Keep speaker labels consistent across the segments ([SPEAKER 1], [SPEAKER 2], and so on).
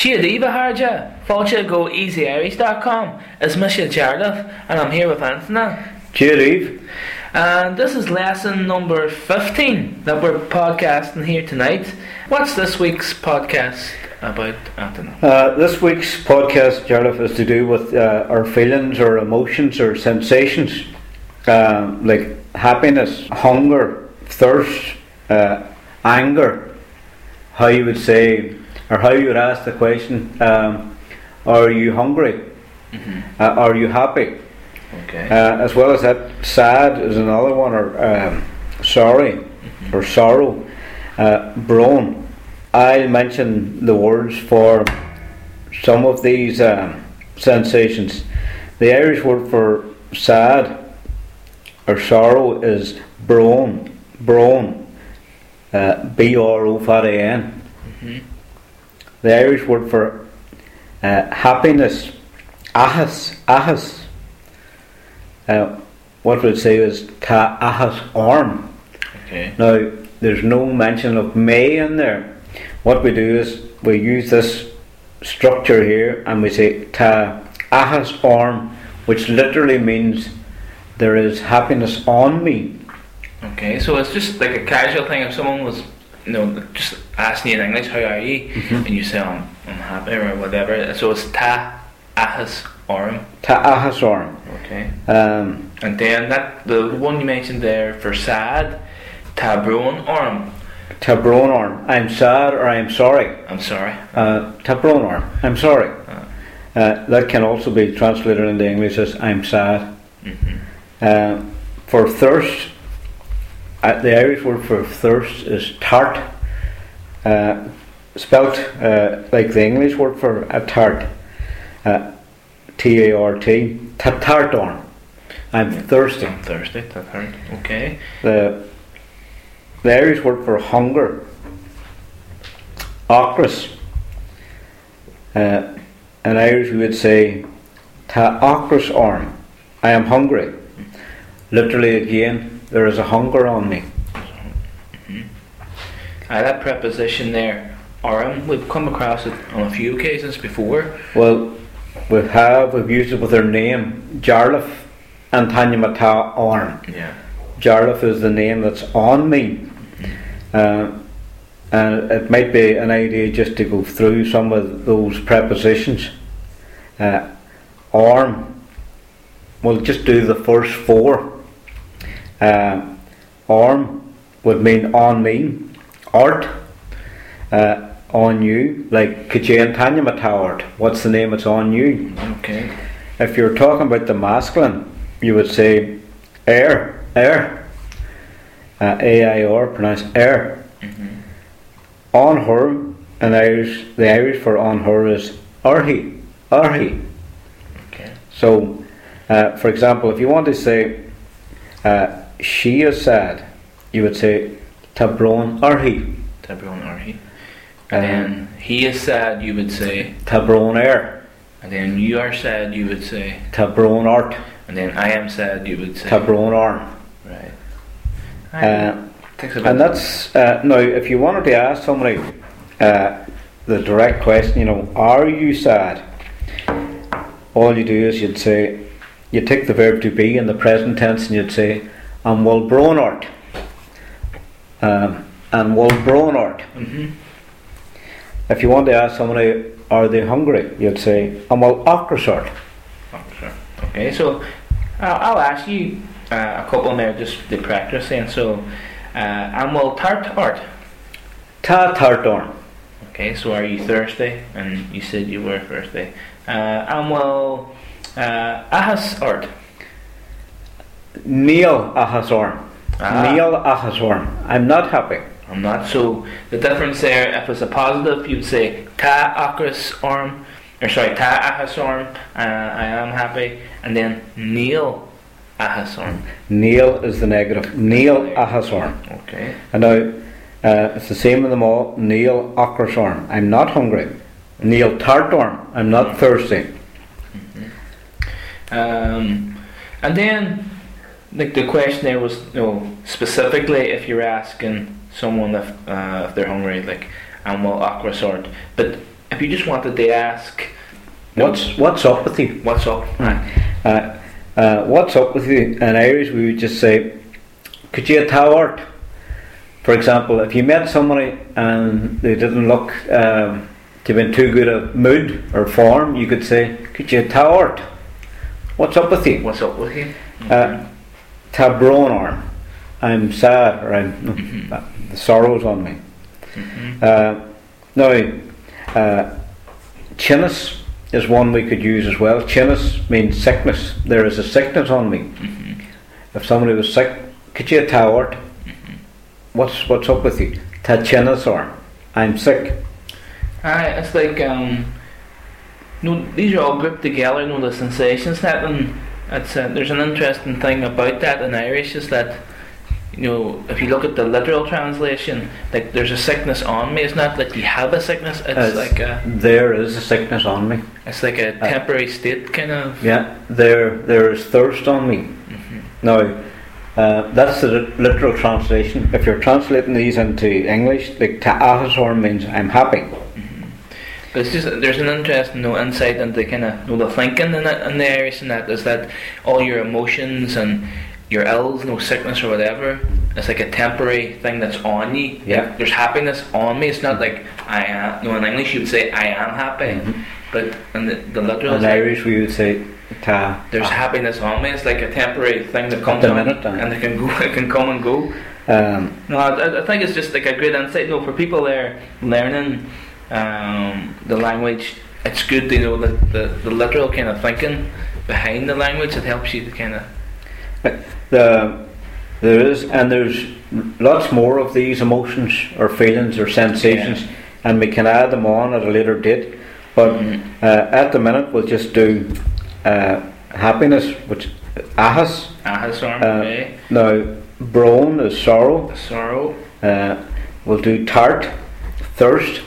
[SPEAKER 1] Chiadiva Harja, Fáilte go easyirish.com. It's Michelle Jarlath, and I'm here with Anthony.
[SPEAKER 2] Cheers.
[SPEAKER 1] And this is lesson number 15 that we're podcasting here tonight. What's this week's podcast about, Anthony?
[SPEAKER 2] This week's podcast, Jarlath, is to do with our feelings or emotions or sensations, like happiness, hunger, thirst, anger. How you would say, or how you would ask the question, are you hungry?
[SPEAKER 1] Mm-hmm.
[SPEAKER 2] Are you happy?
[SPEAKER 1] Okay.
[SPEAKER 2] As well as that, sad is another one, or sorry, or sorrow. Brown. I'll mention the words for some of these sensations. The Irish word for sad or sorrow is brown. Brown. B-R-O-N.
[SPEAKER 1] Mm-hmm.
[SPEAKER 2] The Irish word for happiness, ahas. What we'd say is ta ahas arm.
[SPEAKER 1] Okay.
[SPEAKER 2] Now, there's no mention of may in there. What we do is we use this structure here and we say ta ahas arm, which literally means there is happiness on me.
[SPEAKER 1] Okay, so it's just like a casual thing. If someone was, just asking you in English, how are you?
[SPEAKER 2] Mm-hmm.
[SPEAKER 1] And you say, I'm happy or whatever. So it's ta ahas arm.
[SPEAKER 2] Ta ahas arm.
[SPEAKER 1] Okay. And then the one you mentioned there for sad, ta brown arm.
[SPEAKER 2] Ta brown arm. I'm sad or I'm sorry.
[SPEAKER 1] I'm sorry.
[SPEAKER 2] Ta brown arm. I'm sorry. That can also be translated into English as I'm sad.
[SPEAKER 1] Mm-hmm.
[SPEAKER 2] For thirst, the Irish word for thirst is tart, spelt like the English word for a tart, T-A-R-T, tartarn. I'm thirsty.
[SPEAKER 1] I'm thirsty, tartarn. Okay.
[SPEAKER 2] The Irish word for hunger, ochras. In Irish we would say ta ochras arm. I am hungry. Literally again, there is a hunger on me.
[SPEAKER 1] Mm-hmm. That preposition there, arm, we've come across it on a few occasions before.
[SPEAKER 2] Well, we've used it with their name, Jarlath and Tanya Mata arm.
[SPEAKER 1] Yeah.
[SPEAKER 2] Jarlath is the name that's on me.
[SPEAKER 1] Mm-hmm.
[SPEAKER 2] And it might be an idea just to go through some of those prepositions. Arm, we'll just do the first four. Arm would mean on me. Art, on you. Like Kajan Tanya Matawart. What's the name it's on you?
[SPEAKER 1] Okay.
[SPEAKER 2] If you're talking about the masculine, you would say air. A-I-R, pronounced air.
[SPEAKER 1] Mm-hmm.
[SPEAKER 2] On her, in Irish, the Irish for on her is arhi.
[SPEAKER 1] Okay.
[SPEAKER 2] So, for example, if you want to say she is sad, you would say tabron arhi.
[SPEAKER 1] Tabron arhi. And then he is sad, you would say
[SPEAKER 2] tabron air.
[SPEAKER 1] And then you are sad, you would say
[SPEAKER 2] tabron art.
[SPEAKER 1] And then I am sad, you would say
[SPEAKER 2] tabron arm.
[SPEAKER 1] Right.
[SPEAKER 2] And that's now, if you wanted to ask somebody the direct question, are you sad? All you do is you take the verb to be in the present tense and you'd say am wel brown art. And wel brown art.
[SPEAKER 1] Mm-hmm.
[SPEAKER 2] If you want to ask somebody are they hungry, you'd say am wel ochras art.
[SPEAKER 1] Okay, so I'll ask you a couple there just to practice then. So am wel tart art.
[SPEAKER 2] Ta tartarn.
[SPEAKER 1] Okay, so are you thirsty? And you said you were thirsty. Am wel ahas art.
[SPEAKER 2] Neil ahas arm. Neil ahas arm. I'm not happy.
[SPEAKER 1] I'm not. So the difference there, if it's a positive, you'd say ta achras arm, or sorry, ta ahas arm. I am happy, and then Neil ahas arm.
[SPEAKER 2] Neil is the negative. Neil ahas arm.
[SPEAKER 1] Okay.
[SPEAKER 2] And now it's the same in them all. Neil ochras arm. I'm not hungry. Neil tart arm. I'm not thirsty.
[SPEAKER 1] Mm-hmm. And then the question there was, specifically if you're asking someone if they're hungry, like, and well, aqua sort. But if you just wanted to ask,
[SPEAKER 2] What's up with you?
[SPEAKER 1] what's up?
[SPEAKER 2] What's up with you? In Irish, we would just say, could you tell? For example, if you met somebody and they didn't look to be in too good a mood or form, you could say, could you tell? What's up with you?
[SPEAKER 1] What's up with you?
[SPEAKER 2] Ta brown arm. I'm sad, or the sorrow's on me. Now, chinnis is one we could use as well. Chinnis means sickness. There is a sickness on me. If somebody was sick, could you tell? What's up with you? Ta chinnis arm. I'm sick.
[SPEAKER 1] It's like these are all grouped together. The sensations that, and it's there's an interesting thing about that in Irish is that, if you look at the literal translation, like there's a sickness on me. It's not that you have a sickness. It's like
[SPEAKER 2] there is a sickness on me.
[SPEAKER 1] It's like a temporary state, kind of.
[SPEAKER 2] Yeah, there is thirst on me. Now, that's the literal translation. If you're translating these into English, like ta'ahasor means I'm happy.
[SPEAKER 1] But it's just there's an interesting insight into kind of the thinking in the Irish, and that is that all your emotions and your ills, sickness or whatever, it's like a temporary thing that's on you.
[SPEAKER 2] Yeah.
[SPEAKER 1] Like, there's happiness on me. It's not like I am. In English you would say I am happy, but in the literal.
[SPEAKER 2] In Irish we would say
[SPEAKER 1] there's happiness on me. It's like a temporary thing that comes on, and it can go. It can come and go. I think it's just like a great insight. For people there learning the language, it's good to know that the literal kind of thinking behind the language. It helps you to kind of.
[SPEAKER 2] There's lots more of these emotions or feelings or sensations, and we can add them on at a later date. But at the minute, we'll just do happiness, which ahas.
[SPEAKER 1] Okay.
[SPEAKER 2] Now, brown is sorrow.
[SPEAKER 1] Sorrow.
[SPEAKER 2] We'll do tart, thirst.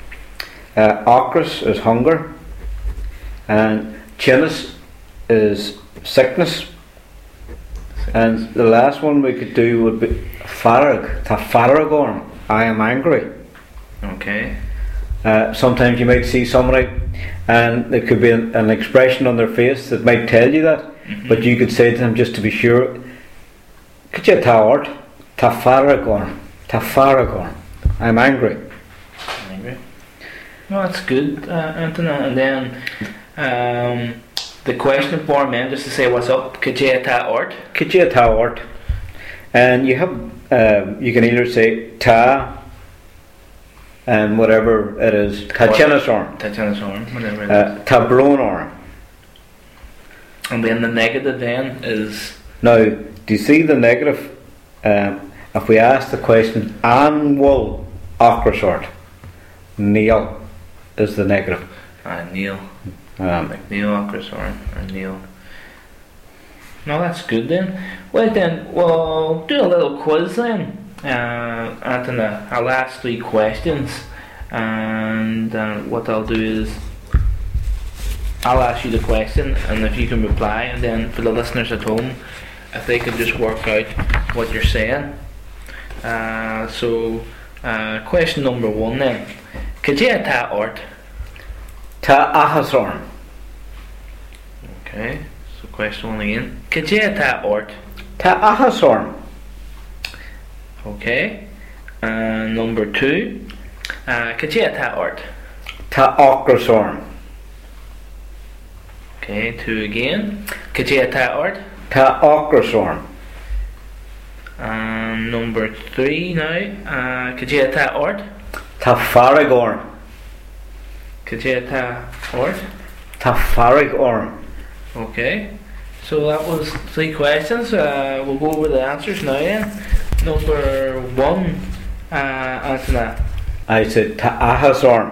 [SPEAKER 2] Acris is hunger, and chinnis is sickness. And the last one we could do would be farag, ta faragorn. I am angry.
[SPEAKER 1] Okay.
[SPEAKER 2] Sometimes you might see somebody and there could be an expression on their face that might tell you that, but you could say to them just to be sure, could you tell ta faragorn, I'm angry.
[SPEAKER 1] Angry. No, that's good, Anthony. And then the question for men, just to say what's up, could you ta
[SPEAKER 2] ort, and you have you can either say ta and whatever it is, ta chinnis arm,
[SPEAKER 1] whatever it is,
[SPEAKER 2] ta brown arm,
[SPEAKER 1] and then the negative then is.
[SPEAKER 2] Now, do you see the negative? If we ask the question, annual acrosort, Neil is the negative.
[SPEAKER 1] Neil. Like Neil Acrosor or Neil. No, that's good then. Well then, we'll do a little quiz then. Anthony, I'll ask 3 questions, and what I'll do is I'll ask you the question, and if you can reply, and then for the listeners at home, if they could just work out what you're saying. Question number 1 then. Could you ta ort?
[SPEAKER 2] Ta ahasor.
[SPEAKER 1] Okay, so question 1 again. Could you ta ort?
[SPEAKER 2] Ta ahasor.
[SPEAKER 1] Okay. Number 2. Could you ta ort?
[SPEAKER 2] Ta acrosor.
[SPEAKER 1] Okay, 2 again. Could you ta ort?
[SPEAKER 2] Ta acrosor.
[SPEAKER 1] Number 3 now. Could you ta ort?
[SPEAKER 2] Ta faragorn.
[SPEAKER 1] Could you ta ort?
[SPEAKER 2] Ta faragorn.
[SPEAKER 1] Okay, so that was 3 questions. We'll go over the answers now then. Number 1, Anthony.
[SPEAKER 2] I said ta ahasor,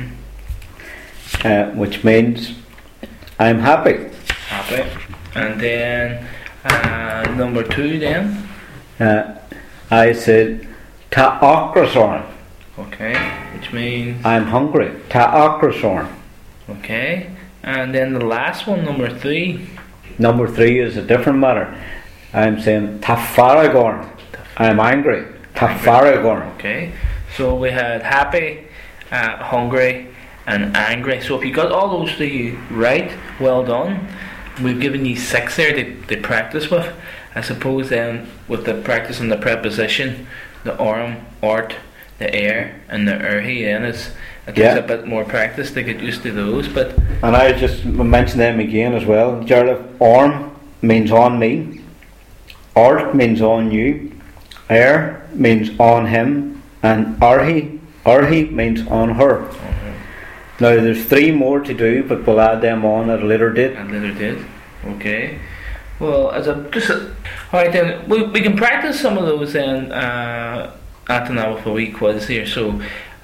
[SPEAKER 2] which means I'm happy.
[SPEAKER 1] Happy. And then number 2 then.
[SPEAKER 2] I said ta acrosor.
[SPEAKER 1] Okay, which means
[SPEAKER 2] I'm hungry. Ta acrosor.
[SPEAKER 1] Okay, and then the last one, number 3.
[SPEAKER 2] Number 3 is a different matter. I'm saying ta faragorn. I'm angry. Ta faragorn.
[SPEAKER 1] Okay, so we had happy, hungry, and angry. So if you got all those three right, well done. We've given you 6 there to practice with. I suppose then with the practice on the preposition, the orm, ort, the air, and the erhi, then it takes a bit more practice to get used to those. But
[SPEAKER 2] and I just mention them again as well. Jarlath, orm means on me, ort means on you, air means on him, and arhi means on her. Now there's 3 more to do, but we'll add them on at a later date.
[SPEAKER 1] Okay. Well, alright then, we can practice some of those then after now with a wee quiz here. So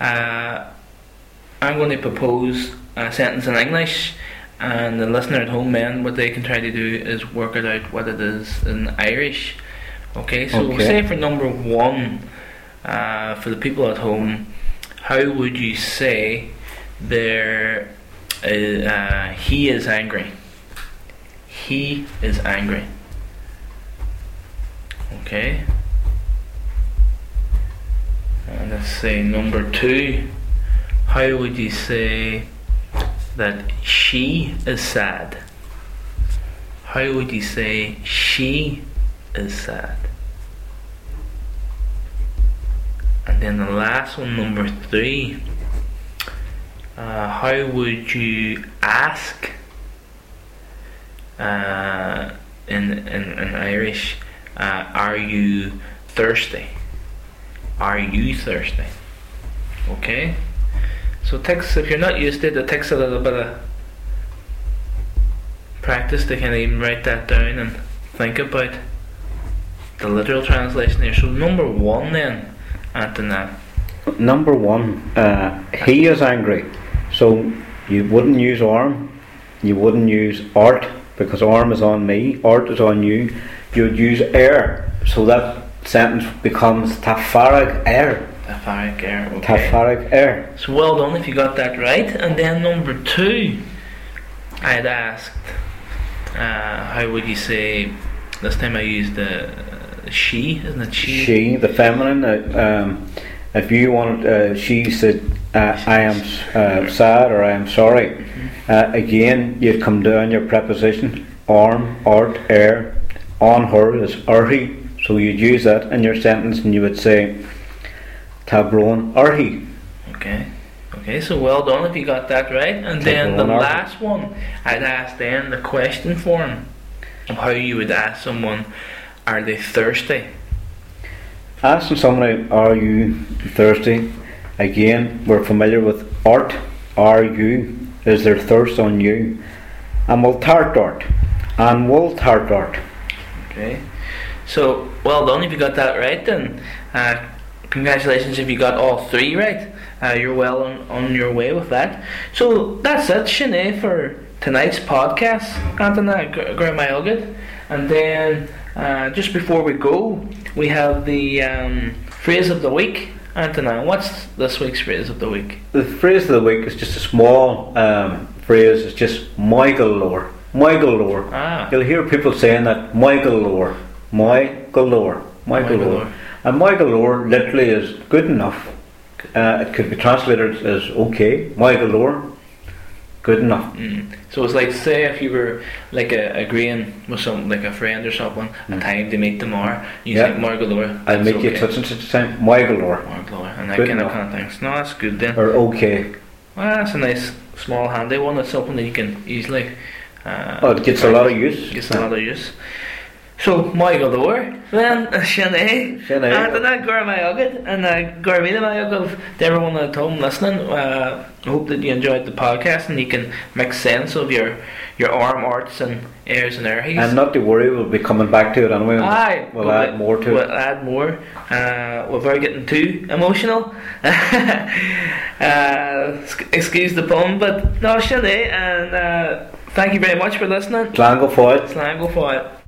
[SPEAKER 1] I'm going to propose a sentence in English, and the listener at home then, what they can try to do is work it out what it is in Irish. Okay, so we'll say for number 1, for the people at home, how would you say he is angry? He is angry. Okay. And let's say number 2. How would you say that she is sad? How would you say she is sad? And then the last one, number 3. How would you ask in Irish? Are you thirsty? Are you thirsty? Okay. So if you're not used to it takes a little bit of practice to kind of even write that down and think about the literal translation here. So number 1 then, Anthony.
[SPEAKER 2] Number 1, he is angry. So you wouldn't use orm, you wouldn't use ort, because orm is on me, ort is on you. You would use air, so that sentence becomes tafarag air.
[SPEAKER 1] Tafarag air, okay.
[SPEAKER 2] Tafarag air.
[SPEAKER 1] So well done if you got that right. And then number 2, I had asked, how would you say, this time I used the she, isn't it she?
[SPEAKER 2] She, the feminine. If you wanted, she said, I am sad, or I am sorry. Again, you'd come down your preposition, orm, ort, air. On her is arhi, so you'd use that in your sentence, and you would say tabron arhi.
[SPEAKER 1] Okay, so well done if you got that right. And then the last one, I'd ask then the question form of how you would ask someone, are they thirsty?
[SPEAKER 2] Asking somebody, are you thirsty? Again, we're familiar with ort, are you? Is there thirst on you? And we'll tart ort. And we'll tart ort.
[SPEAKER 1] Okay. So, well done if you got that right then. Congratulations if you got all 3 right. You're well on your way with that. So, that's it, Sinead, for tonight's podcast. Anthony, Gurmayogit. And then, just before we go, we have the phrase of the week. Anthony, what's this week's phrase of the week?
[SPEAKER 2] The phrase of the week is just a small phrase. It's just my galore. My galore. You'll hear people saying that, my galore. My galore. My galore. And my galore literally is good enough. It could be translated as okay. My galore. Good enough.
[SPEAKER 1] So it's like, say if you were like agreeing with some, like a friend or something, a time to meet tomorrow, you think my galore.
[SPEAKER 2] I'll meet you such and such a time. My galore.
[SPEAKER 1] My galore. And that kind of things. No, that's good then.
[SPEAKER 2] Or okay.
[SPEAKER 1] Well, that's a nice small handy one. It's something that you can easily
[SPEAKER 2] it gets a lot of use.
[SPEAKER 1] So, my galore, then, Sinead, Anthony, Gurmayogit, and Gurmila Mayogit, to everyone at home listening. I hope that you enjoyed the podcast and you can make sense of your arm arts and airs and airhees.
[SPEAKER 2] And not to worry, we'll be coming back to it anyway. We'll add more to it.
[SPEAKER 1] We'll add more. Without getting too emotional. Excuse the pun, but no, Sinead, and thank you very much for listening.
[SPEAKER 2] Slán go fáil.